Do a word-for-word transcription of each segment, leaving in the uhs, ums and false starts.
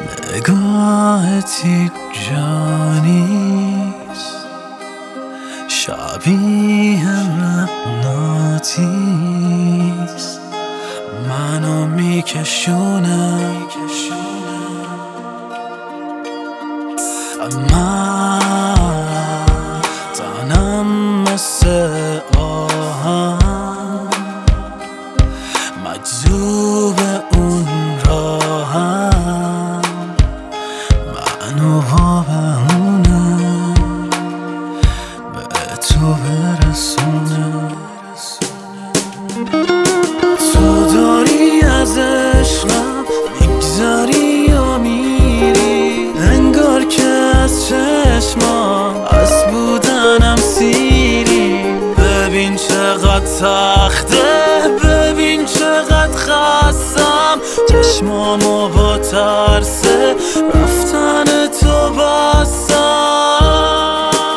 نگاهت هیچ جا نیست، شبیه مغناطیس منو میکشونه، من تنم مثل آهن مجذوب اون راهم، منو بهونه به تو برسونه. تو داری از عشقم میگذری یا میری، انگار که از چشمام از بودنم سیری. ببین چقدر سخته، ببین چقدر خستم، چشمامو با ترس رفتن تو بستم.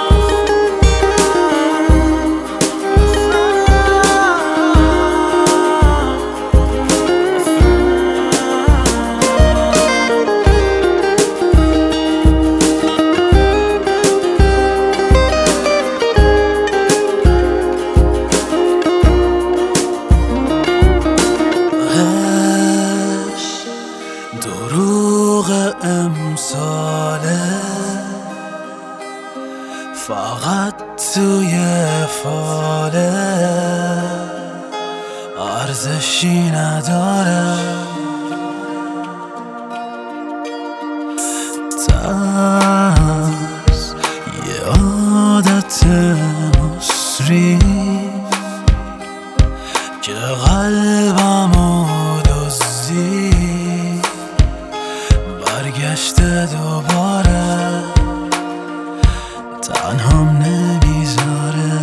دروغ امساله فقط توی فاله، ارزشی نداره. ترس یه عادت مصری که قلبمو دزدید، برگشته دوباره تنهام نمیذاره.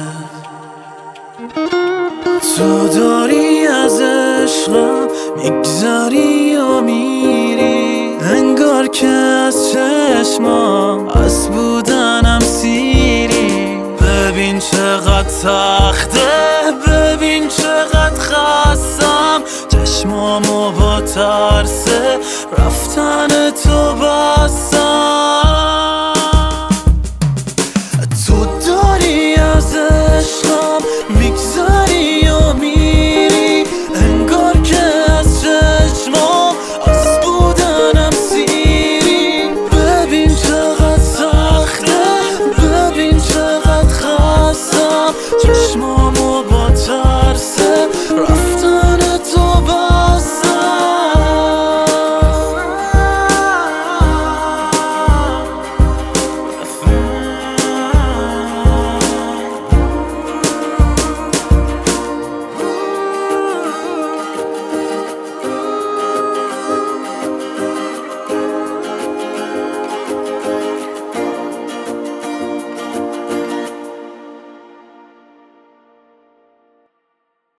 تو داری از عشقم میگذری یا میری، انگار که از چشمام از بودنم سیری. ببین چقدر سخته، ببین چقدر خستم، چشمامو با ترس